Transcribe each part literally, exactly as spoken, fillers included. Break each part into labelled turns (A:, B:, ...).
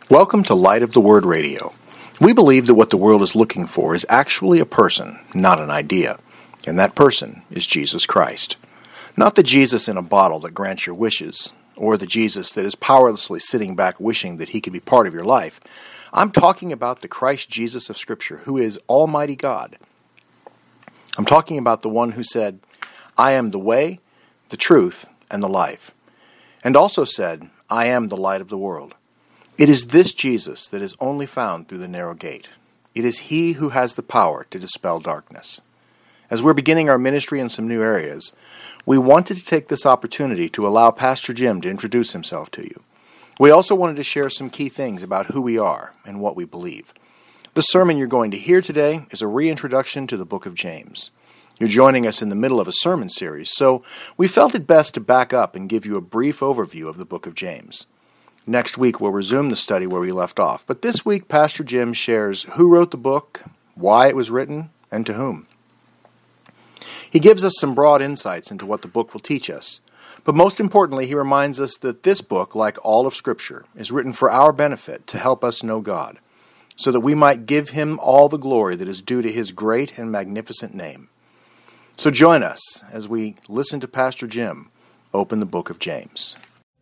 A: Welcome to Light of the Word Radio. We believe that what the world is looking for is actually a person, not an idea. And that person is Jesus Christ. Not the Jesus in a bottle that grants your wishes, or the Jesus that is powerlessly sitting back wishing that he could be part of your life. I'm talking about the Christ Jesus of Scripture, who is Almighty God. I'm talking about the one who said, I am the way, the truth, and the life. And also said, I am the light of the world. It is this Jesus that is only found through the narrow gate. It is he who has the power to dispel darkness. As we're beginning our ministry in some new areas, we wanted to take this opportunity to allow Pastor Jim to introduce himself to you. We also wanted to share some key things about who we are and what we believe. The sermon you're going to hear today is a reintroduction to the book of James. You're joining us in the middle of a sermon series, so we felt it best to back up and give you a brief overview of the book of James. Next week, we'll resume the study where we left off. But this week, Pastor Jim shares who wrote the book, why it was written, and to whom. He gives us some broad insights into what the book will teach us. But most importantly, he reminds us that this book, like all of Scripture, is written for our benefit to help us know God, so that we might give him all the glory that is due to his great and magnificent name. So join us as we listen to Pastor Jim open the book of James.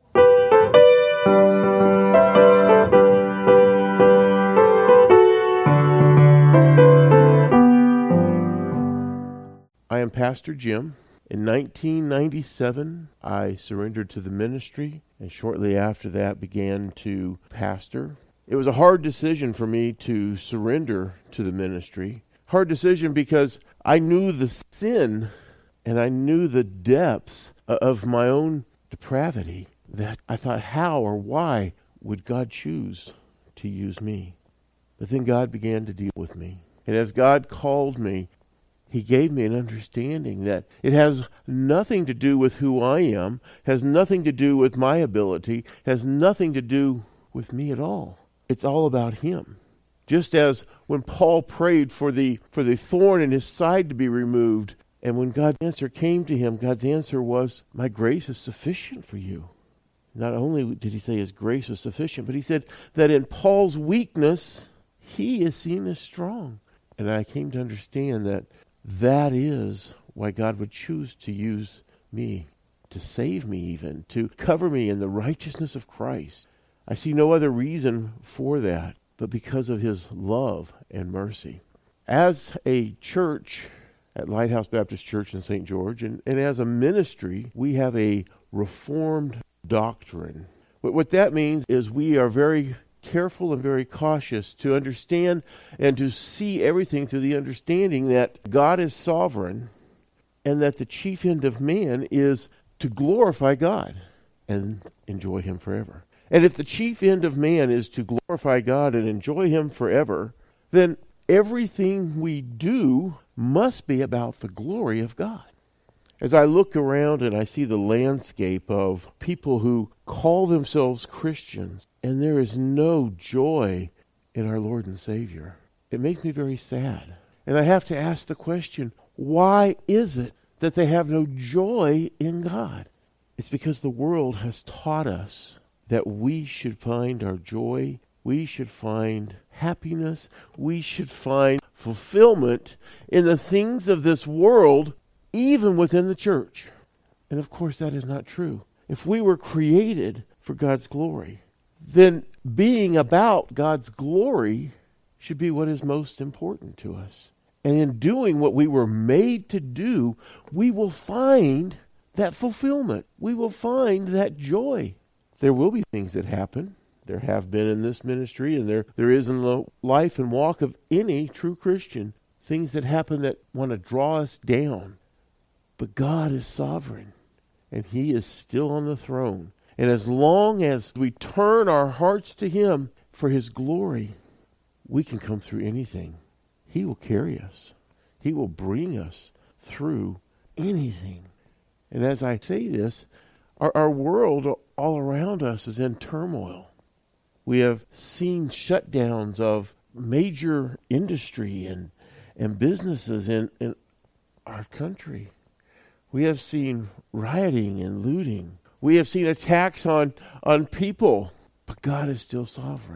B: I am Pastor Jim. In nineteen ninety-seven, I surrendered to the ministry, and shortly after that began to pastor. It was a hard decision for me to surrender to the ministry. Hard decision because I knew the sin and I knew the depths of my own depravity, that I thought, how or why would God choose to use me? But then God began to deal with me. And as God called me, he gave me an understanding that it has nothing to do with who I am, has nothing to do with my ability, has nothing to do with me at all. It's all about him. Just as when Paul prayed for the for the thorn in his side to be removed, and when God's answer came to him, God's answer was, my grace is sufficient for you. Not only did he say his grace was sufficient, but he said that in Paul's weakness, he is seen as strong. And I came to understand that that is why God would choose to use me, to save me even, to cover me in the righteousness of Christ. I see no other reason for that, but because of his love and mercy. As a church at Lighthouse Baptist Church in Saint George, and, and as a ministry, we have a Reformed doctrine. But what that means is we are very careful and very cautious to understand and to see everything through the understanding that God is sovereign and that the chief end of man is to glorify God and enjoy him forever. And if the chief end of man is to glorify God and enjoy him forever, then everything we do must be about the glory of God. As I look around and I see the landscape of people who call themselves Christians, and there is no joy in our Lord and Savior, it makes me very sad. And I have to ask the question, why is it that they have no joy in God? It's because the world has taught us that we should find our joy, we should find happiness, we should find fulfillment in the things of this world, even within the church. And of course that is not true. If we were created for God's glory, then being about God's glory should be what is most important to us. And in doing what we were made to do, we will find that fulfillment. We will find that joy. There will be things that happen. There have been in this ministry, and there, there is in the life and walk of any true Christian, things that happen that want to draw us down. But God is sovereign, and he is still on the throne. And as long as we turn our hearts to him for his glory, we can come through anything. He will carry us. He will bring us through anything. And as I say this, our, our world all around us is in turmoil. We have seen shutdowns of major industry and, and businesses in, in our country. We have seen rioting and looting. We have seen attacks on, on people. But God is still sovereign.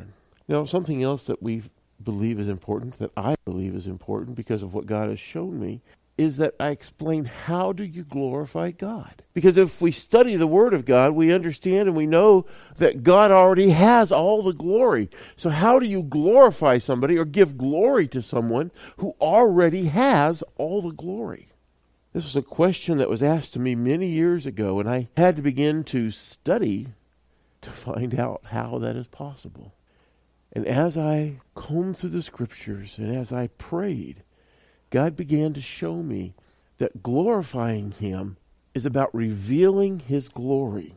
B: Now, something else that we believe is important, that I believe is important because of what God has shown me, is that I explain how do you glorify God. Because if we study the Word of God, we understand and we know that God already has all the glory. So how do you glorify somebody or give glory to someone who already has all the glory? This was a question that was asked to me many years ago, and I had to begin to study to find out how that is possible. And as I combed through the Scriptures and as I prayed, God began to show me that glorifying Him is about revealing His glory.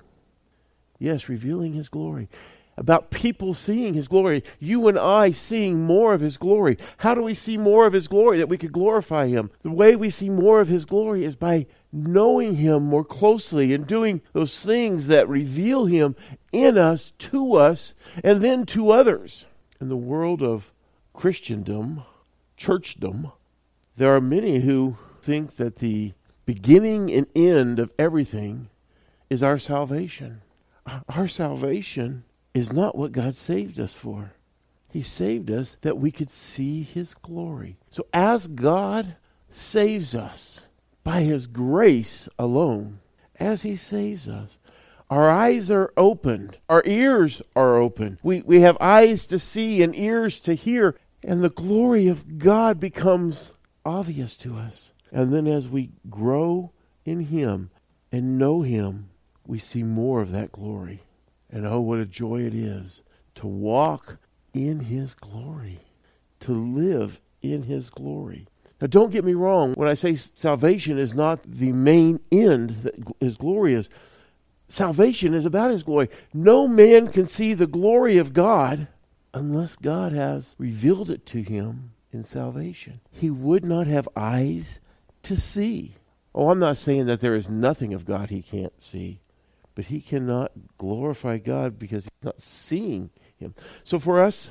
B: Yes, revealing His glory. About people seeing His glory. You and I seeing more of His glory. How do we see more of His glory that we could glorify Him? The way we see more of His glory is by knowing Him more closely and doing those things that reveal Him in us, to us, and then to others. In the world of Christendom, churchdom, there are many who think that the beginning and end of everything is our salvation. Our salvation is not what God saved us for. He saved us that we could see His glory. So as God saves us by His grace alone, as He saves us, our eyes are opened. Our ears are open. We, we have eyes to see and ears to hear. And the glory of God becomes obvious to us. And then as we grow in Him and know Him, we see more of that glory. And oh, what a joy it is to walk in His glory, to live in His glory. Now, don't get me wrong. When I say salvation is not the main end that His glory is, salvation is about His glory. No man can see the glory of God unless God has revealed it to him in salvation. He would not have eyes to see. Oh, I'm not saying that there is nothing of God He can't see, but he cannot glorify God because he's not seeing Him. So for us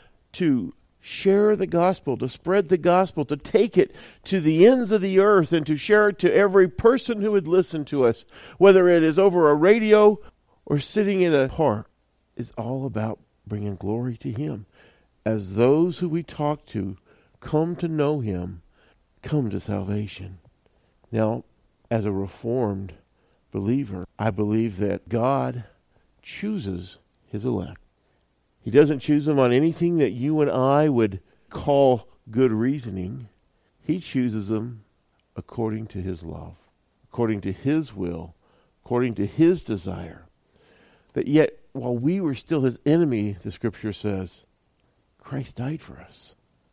B: to share the gospel, to spread the gospel, to take it to the ends of the earth and to share it to every person who would listen to us, whether it is over a radio or sitting in a park, is all about bringing glory to Him. As those who we talk to come to know Him, come to salvation. Now, as a Reformed believer, I believe that God chooses His elect. He doesn't choose them on anything that you and I would call good reasoning. He chooses them according to His love, according to His will, according to His desire. That yet, while we were still His enemy, the Scripture says, Christ died for us.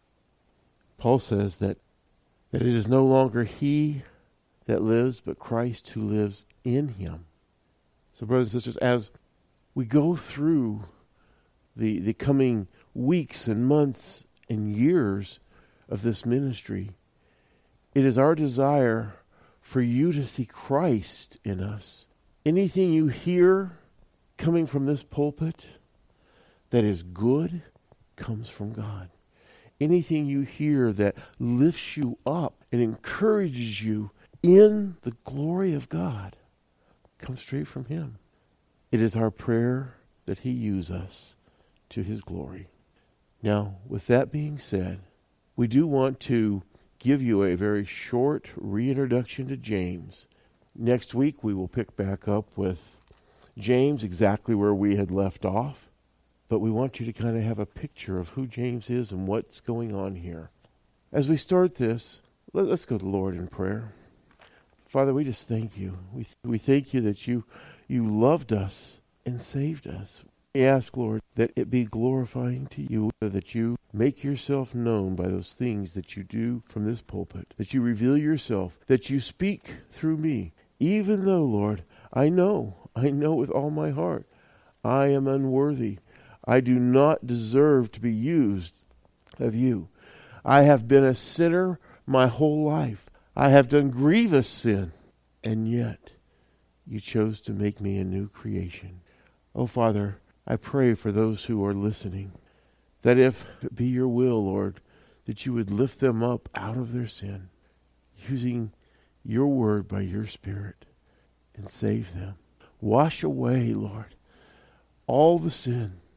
B: Paul says that, that it is no longer he that lives, but Christ who lives in him. So brothers and sisters, as we go through the, the coming weeks and months and years of this ministry, it is our desire for you to see Christ in us. Anything you hear coming from this pulpit that is good comes from God. Anything you hear that lifts you up and encourages you in the glory of God comes straight from Him. It is our prayer that He use us to His glory. Now, with that being said, we do want to give you a very short reintroduction to James. Next week we will pick back up with James exactly where we had left off. But we want you to kind of have a picture of who James is and what's going on here. As we start this, let, let's go to the Lord in prayer. Father, we just thank you. We we thank you that you you loved us and saved us. We ask, Lord, that it be glorifying to you, that you make yourself known by those things that you do from this pulpit, that you reveal yourself, that you speak through me, even though, Lord, I know, I know with all my heart, I am unworthy. I do not deserve to be used of you. I have been a sinner my whole life. I have done grievous sin, and yet you chose to make me a new creation. Oh, Father, I pray for those who are listening, that if it be your will, Lord, that you would lift them up out of their sin, using your word by your Spirit, and save them. Wash away, Lord, all the sin.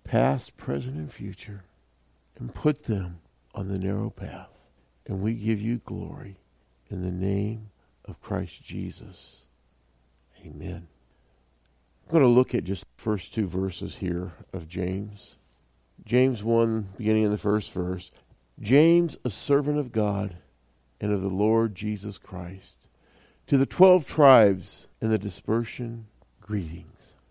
B: past, present, and future, and put them on the narrow path. And we give you glory in the name of Christ Jesus. Amen. I'm going to look at just the first two verses here of James. James one, beginning in the first verse. James, a servant of God and of the Lord Jesus Christ, to the twelve tribes in the dispersion, greetings.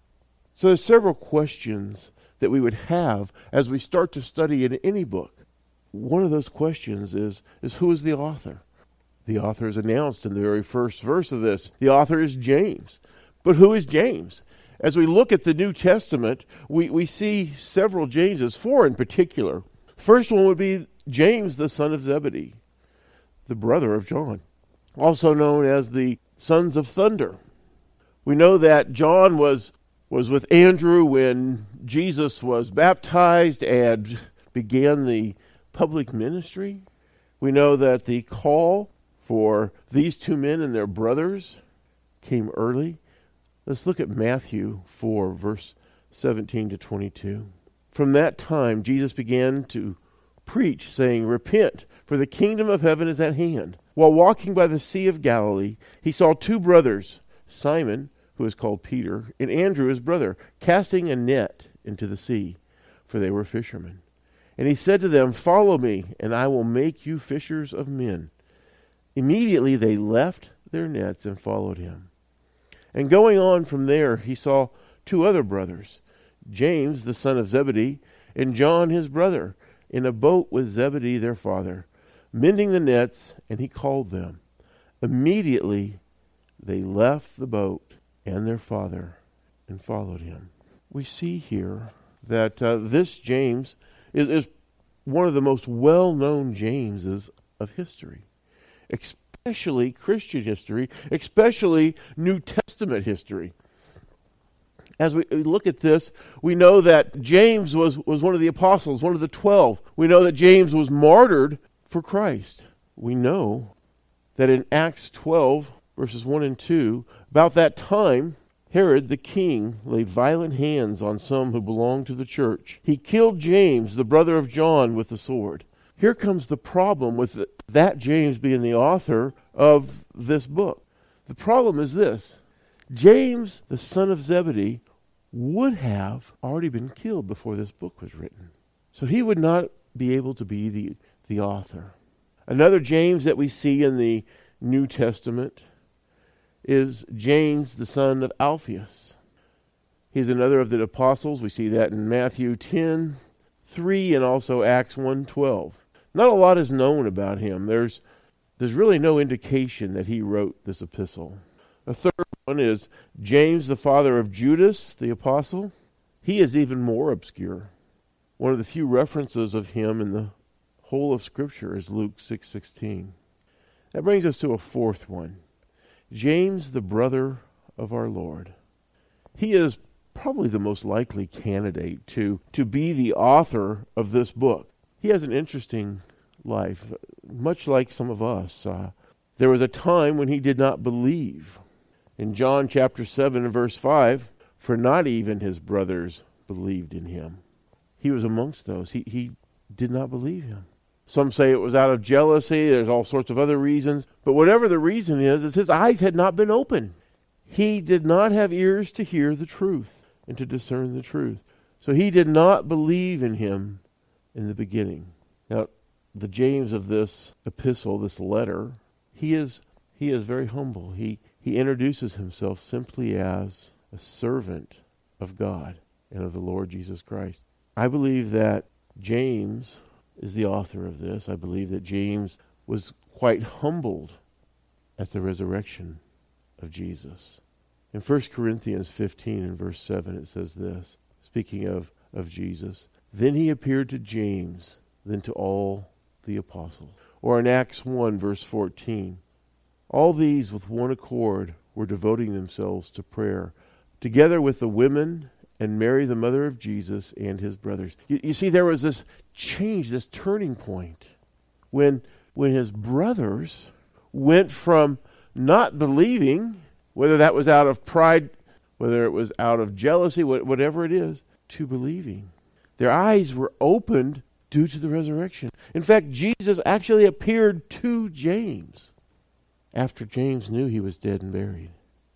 B: So there's several questions that we would have as we start to study in any book. One of those questions is, is who is the author? The author is announced in the very first verse of this. The author is James. But who is James? As we look at the New Testament, we, we see several Jameses, four in particular. First one would be James, the son of Zebedee, the brother of John, also known as the sons of thunder. We know that John was, was with Andrew when Jesus was baptized and began the public ministry. We know that the call for these two men and their brothers came early. Let's look at Matthew four, verse seventeen to twenty-two. From that time, Jesus began to preach, saying, "Repent, for the kingdom of heaven is at hand." While walking by the Sea of Galilee, he saw two brothers, Simon, who is called Peter, and Andrew his brother, casting a net into the sea, for they were fishermen. And he said to them, "Follow me, and I will make you fishers of men." Immediately they left their nets and followed him. And going on from there, he saw two other brothers, James the son of Zebedee, and John his brother, in a boat with Zebedee their father, mending the nets, and he called them. Immediately they left the boat and their father and followed him. We see here that uh, this James is, is one of the most well-known Jameses of history, especially Christian history, especially New Testament history. As we look at this, we know that James was, was one of the apostles, one of the twelve. We know that James was martyred for Christ. We know that in Acts twelve, verses one and two, about that time, Herod the king laid violent hands on some who belonged to the church. He killed James, the brother of John, with the sword. Here comes the problem with the, that James being the author of this book. The problem is this. James, the son of Zebedee, would have already been killed before this book was written. So he would not be able to be the, the author. Another James that we see in the New Testament is James, the son of Alphaeus. He's another of the apostles. We see that in Matthew ten three and also Acts one twelve. Not a lot is known about him. There's, there's really no indication that he wrote this epistle. A third one is James, the father of Judas, the apostle. He is even more obscure. One of the few references of him in the whole of Scripture is Luke six sixteen. That brings us to a fourth one. James, the brother of our Lord. He is probably the most likely candidate to, to be the author of this book. He has an interesting life, much like some of us. Uh, there was a time when he did not believe. In John chapter seven and verse five, for not even his brothers believed in him. He was amongst those. He, he did not believe him. Some say it was out of jealousy. There's all sorts of other reasons. But whatever the reason is, is his eyes had not been opened. He did not have ears to hear the truth and to discern the truth. So he did not believe in him in the beginning. Now, the James of this epistle, this letter, he is he is very humble. He he introduces himself simply as a servant of God and of the Lord Jesus Christ. I believe that James is the author of this. I believe that James was quite humbled at the resurrection of Jesus. In First Corinthians fifteen and verse seven it says this, speaking of, of Jesus, "Then he appeared to James, then to all the apostles." Or in Acts one verse fourteen, "All these with one accord were devoting themselves to prayer, together with the women and Mary the mother of Jesus and his brothers." You, you see, there was this change, this turning point, when when his brothers went from not believing, whether that was out of pride, whether it was out of jealousy, whatever it is, to believing. Their eyes were opened due to the resurrection. In fact, Jesus actually appeared to James after James knew he was dead and buried.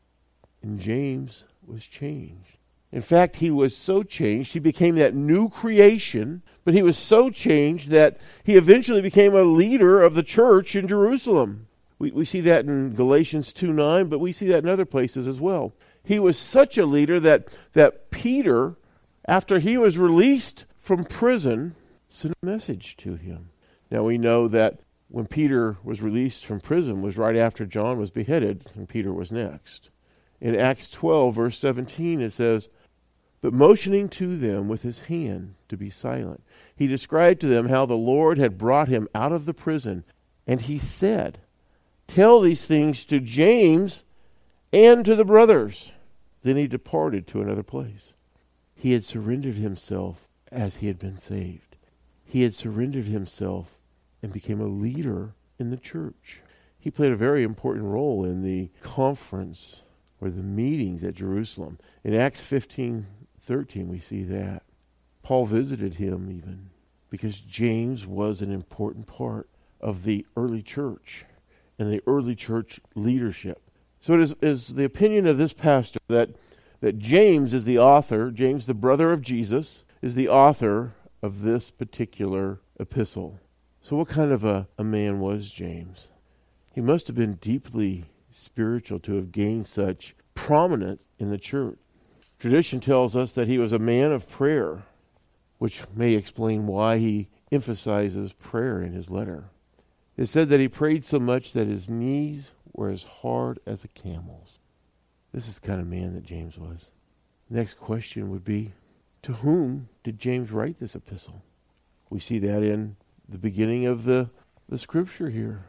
B: And James was changed. In fact, he was so changed, he became that new creation, but he was so changed that he eventually became a leader of the church in Jerusalem. We, we see that in Galatians two nine, but we see that in other places as well. He was such a leader that, that Peter, after he was released from prison, sent a message to him. Now we know that when Peter was released from prison was right after John was beheaded, and Peter was next. In Acts twelve, verse seventeen, it says, "But motioning to them with his hand to be silent, he described to them how the Lord had brought him out of the prison. And he said, 'Tell these things to James and to the brothers.' Then he departed to another place." He had surrendered himself as he had been saved. He had surrendered himself and became a leader in the church. He played a very important role in the conference or the meetings at Jerusalem. In Acts fifteen thirteen, we see that. Paul visited him even because James was an important part of the early church and the early church leadership. So it is, is the opinion of this pastor that, that James is the author, James the brother of Jesus, is the author of this particular epistle. So what kind of a, a man was James? He must have been deeply spiritual to have gained such prominence in the church. Tradition tells us that he was a man of prayer, which may explain why he emphasizes prayer in his letter. It said that he prayed so much that his knees were as hard as a camel's. This is the kind of man that James was. Next question would be, to whom did James write this epistle? We see that in the beginning of the, the scripture here.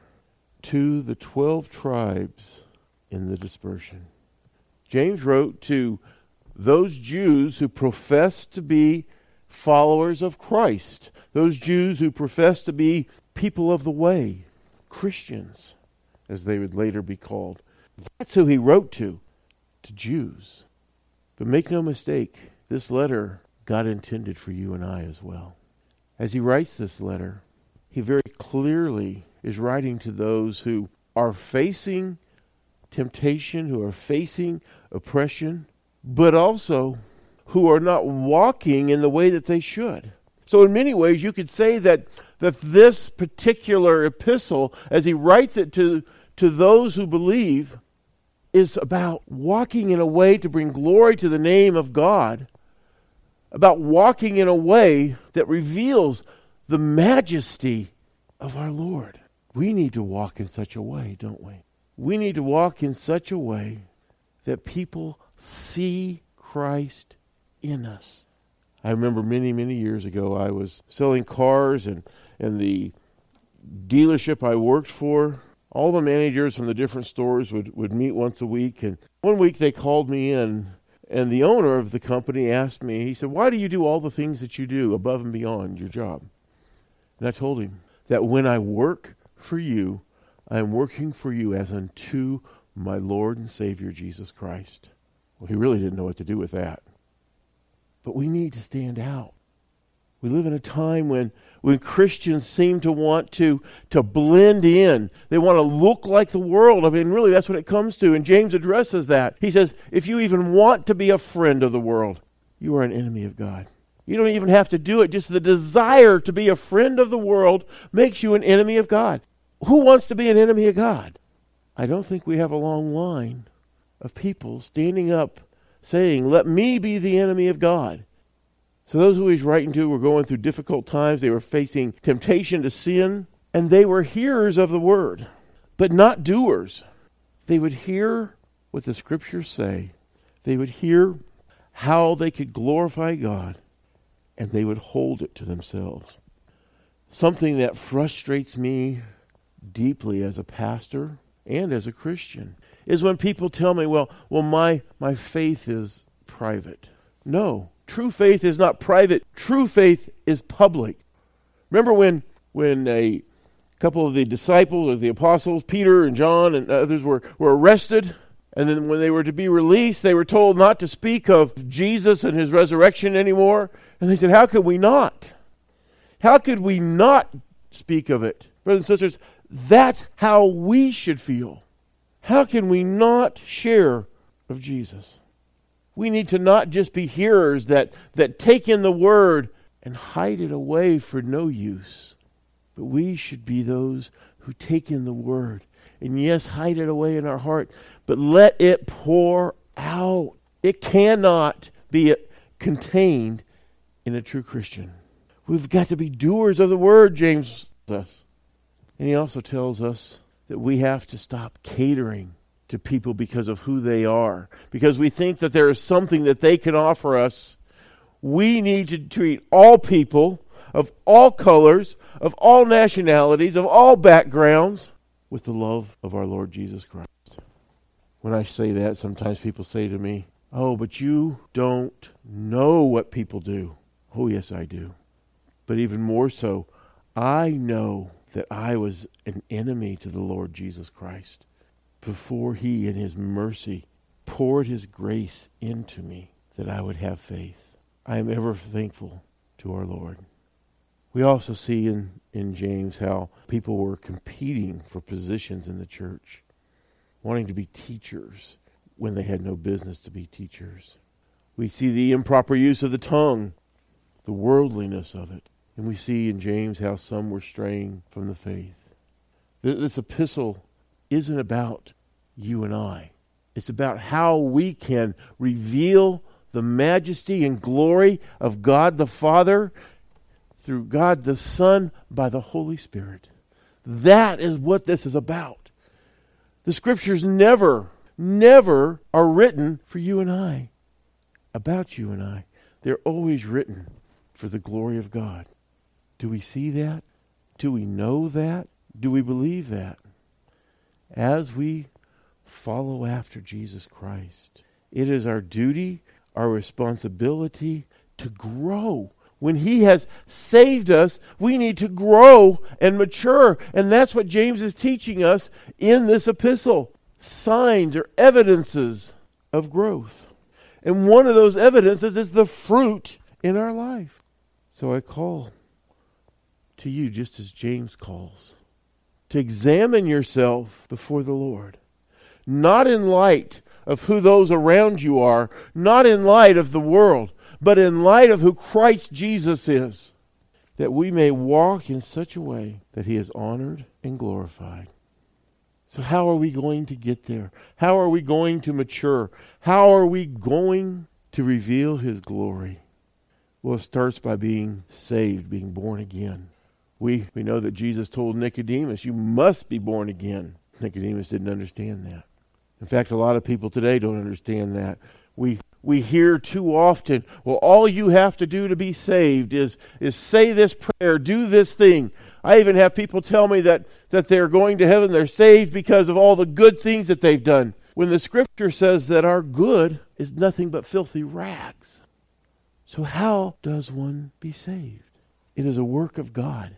B: To the twelve tribes in the dispersion. James wrote to those Jews who profess to be followers of Christ. Those Jews who profess to be people of the way. Christians, as they would later be called. That's who he wrote to. To Jews. But make no mistake, this letter God intended for you and I as well. As he writes this letter, he very clearly is writing to those who are facing temptation, who are facing oppression, but also who are not walking in the way that they should. So in many ways you could say that, that this particular epistle, as he writes it to, to those who believe, is about walking in a way to bring glory to the name of God, about walking in a way that reveals the majesty of our Lord. We need to walk in such a way, don't we? We need to walk in such a way that people see Christ in us. I remember many, many years ago, I was selling cars, and, and the dealership I worked for, all the managers from the different stores would, would meet once a week. And one week they called me in, and the owner of the company asked me, he said, "Why do you do all the things that you do above and beyond your job?" And I told him that when I work for you, I am working for you as unto my Lord and Savior, Jesus Christ. Well, he really didn't know what to do with that. But we need to stand out. We live in a time when, when Christians seem to want to, to blend in. They want to look like the world. I mean, really, that's what it comes to. And James addresses that. He says, if you even want to be a friend of the world, you are an enemy of God. You don't even have to do it. Just the desire to be a friend of the world makes you an enemy of God. Who wants to be an enemy of God? I don't think we have a long line of people standing up saying, let me be the enemy of God. So those who he's writing to were going through difficult times. They were facing temptation to sin. And they were hearers of the word, but not doers. They would hear what the scriptures say. They would hear how they could glorify God. And they would hold it to themselves. Something that frustrates me deeply as a pastor and as a Christian is when people tell me, well, well, my, my faith is private. No, true faith is not private. True faith is public. Remember when, when a couple of the disciples or the apostles, Peter and John and others were, were arrested, and then when they were to be released, they were told not to speak of Jesus and his resurrection anymore. And they said, how could we not? How could we not speak of it? Brothers and sisters, that's how we should feel. How can we not share of Jesus? We need to not just be hearers that, that take in the Word and hide it away for no use. But we should be those who take in the Word. And yes, hide it away in our heart, but let it pour out. It cannot be contained in a true Christian. We've got to be doers of the Word, James says. And he also tells us that we have to stop catering to people because of who they are. Because we think that there is something that they can offer us. We need to treat all people of all colors, of all nationalities, of all backgrounds, with the love of our Lord Jesus Christ. When I say that, sometimes people say to me, oh, but you don't know what people do. Oh, yes, I do. But even more so, I know that I was an enemy to the Lord Jesus Christ before He, in His mercy, poured His grace into me that I would have faith. I am ever thankful to our Lord. We also see in, in James how people were competing for positions in the church, wanting to be teachers when they had no business to be teachers. We see the improper use of the tongue, the worldliness of it. And we see in James how some were straying from the faith. This epistle isn't about you and I. It's about how we can reveal the majesty and glory of God the Father through God the Son by the Holy Spirit. That is what this is about. The Scriptures never, never are written for you and I, about you and I. They're always written for the glory of God. Do we see that? Do we know that? Do we believe that? As we follow after Jesus Christ, it is our duty, our responsibility to grow. When He has saved us, we need to grow and mature. And that's what James is teaching us in this epistle. Signs or evidences of growth. And one of those evidences is the fruit in our life. So I call to you, just as James calls, to examine yourself before the Lord. Not in light of who those around you are, not in light of the world, but in light of who Christ Jesus is, that we may walk in such a way that He is honored and glorified. So how are we going to get there? How are we going to mature? How are we going to reveal His glory? Well, it starts by being saved, being born again. We, we know that Jesus told Nicodemus, you must be born again. Nicodemus didn't understand that. In fact, a lot of people today don't understand that. We we hear too often, well, all you have to do to be saved is, is say this prayer, do this thing. I even have people tell me that, that they're going to heaven, they're saved because of all the good things that they've done. When the Scripture says that our good is nothing but filthy rags. So how does one be saved? It is a work of God.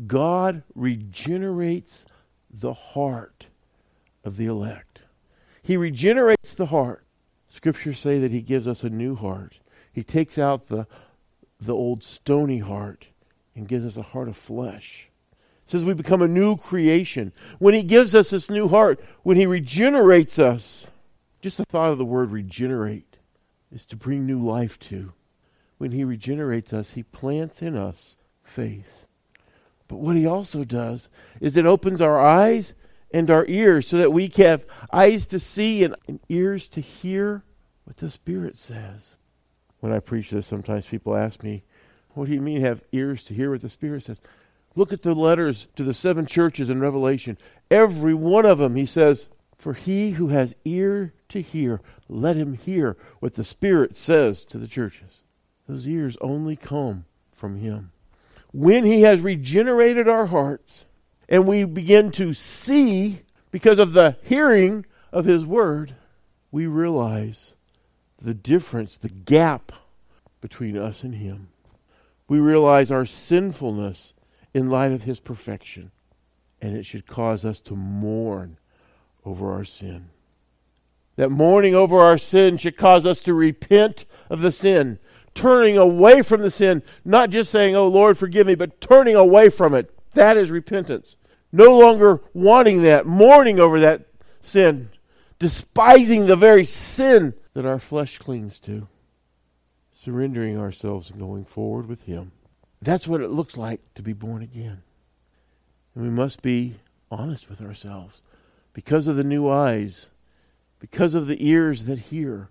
B: God regenerates the heart of the elect. He regenerates the heart. Scriptures say that He gives us a new heart. He takes out the, the old stony heart and gives us a heart of flesh. It says we become a new creation. When He gives us this new heart, when He regenerates us, just the thought of the word regenerate is to bring new life to. When He regenerates us, He plants in us faith. But what He also does is it opens our eyes and our ears so that we have eyes to see and, and ears to hear what the Spirit says. When I preach this, sometimes people ask me, what do you mean have ears to hear what the Spirit says? Look at the letters to the seven churches in Revelation. Every one of them, He says, for he who has ear to hear, let him hear what the Spirit says to the churches. Those ears only come from Him. When He has regenerated our hearts, and we begin to see, because of the hearing of His Word, we realize the difference, the gap between us and Him. We realize our sinfulness in light of His perfection. And it should cause us to mourn over our sin. That mourning over our sin should cause us to repent of the sin, turning away from the sin, not just saying, oh Lord, forgive me, but turning away from it. That is repentance. No longer wanting that, mourning over that sin, despising the very sin that our flesh clings to, surrendering ourselves and going forward with Him. That's what it looks like to be born again. And we must be honest with ourselves. Because of the new eyes, because of the ears that hear,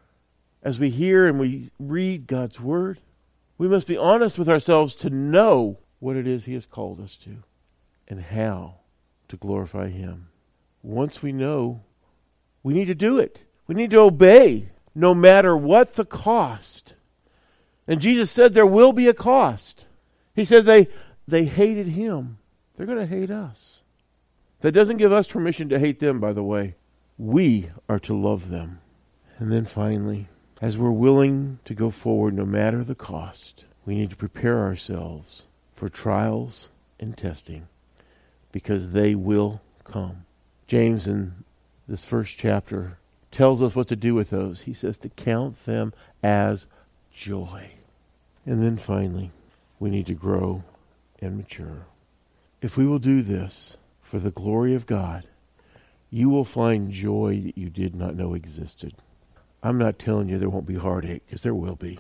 B: as we hear and we read God's Word, we must be honest with ourselves to know what it is He has called us to and how to glorify Him. Once we know, we need to do it. We need to obey, no matter what the cost. And Jesus said there will be a cost. He said they, they hated Him. They're going to hate us. That doesn't give us permission to hate them, by the way. We are to love them. And then finally, as we're willing to go forward no matter the cost, we need to prepare ourselves for trials and testing, because they will come. James in this first chapter tells us what to do with those. He says to count them as joy. And then finally, we need to grow and mature. If we will do this for the glory of God, you will find joy that you did not know existed. I'm not telling you there won't be heartache, because there will be.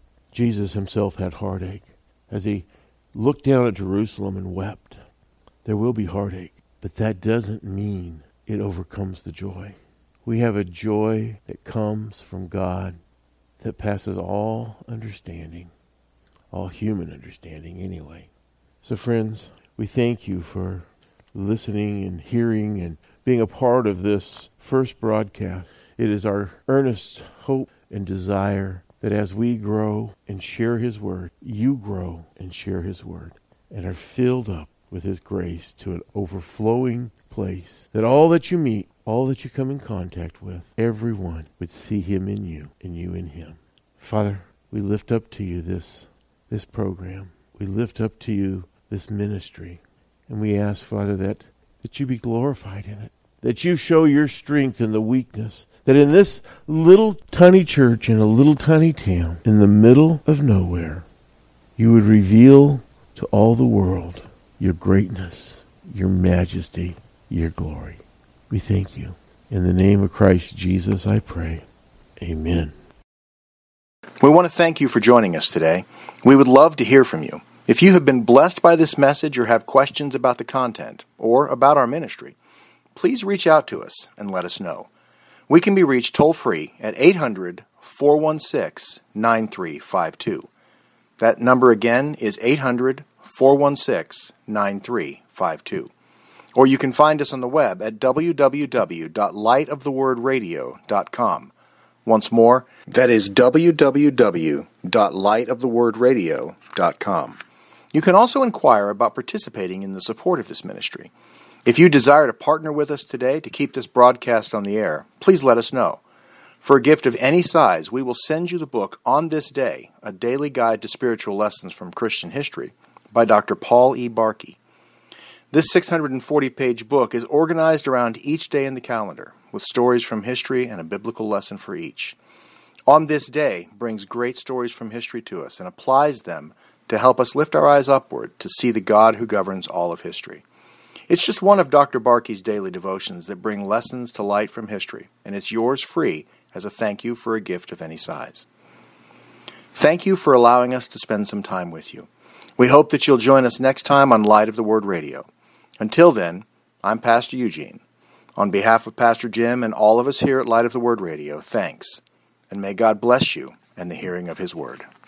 B: Jesus Himself had heartache as He looked down at Jerusalem and wept. There will be heartache, but that doesn't mean it overcomes the joy. We have a joy that comes from God that passes all understanding, all human understanding anyway. So friends, we thank you for listening and hearing and being a part of this first broadcast. It is our earnest hope and desire that as we grow and share His Word, you grow and share His Word and are filled up with His grace to an overflowing place, that all that you meet, all that you come in contact with, everyone would see Him in you and you in Him. Father, we lift up to you this, this program. We lift up to you this ministry. And we ask, Father, that, that you be glorified in it, that you show your strength in the weakness, that in this little tiny church in a little tiny town in the middle of nowhere, you would reveal to all the world your greatness, your majesty, your glory. We thank you. In the name of Christ Jesus, I pray. Amen.
A: We want to thank you for joining us today. We would love to hear from you. If you have been blessed by this message or have questions about the content or about our ministry, please reach out to us and let us know. We can be reached toll-free at eight hundred, four one six, nine three five two. That number again is eight hundred, four one six, nine three five two. Or you can find us on the web at w w w dot light of the word radio dot com. Once more, that is w w w dot light of the word radio dot com. You can also inquire about participating in the support of this ministry. If you desire to partner with us today to keep this broadcast on the air, please let us know. For a gift of any size, we will send you the book On This Day, A Daily Guide to Spiritual Lessons from Christian History by Doctor Paul E. Barkey. This six hundred forty page book is organized around each day in the calendar, with stories from history and a biblical lesson for each. On This Day brings great stories from history to us and applies them to help us lift our eyes upward to see the God who governs all of history. It's just one of Doctor Barkey's daily devotions that bring lessons to light from history, and it's yours free as a thank you for a gift of any size. Thank you for allowing us to spend some time with you. We hope that you'll join us next time on Light of the Word Radio. Until then, I'm Pastor Eugene. On behalf of Pastor Jim and all of us here at Light of the Word Radio, thanks, and may God bless you and the hearing of His Word.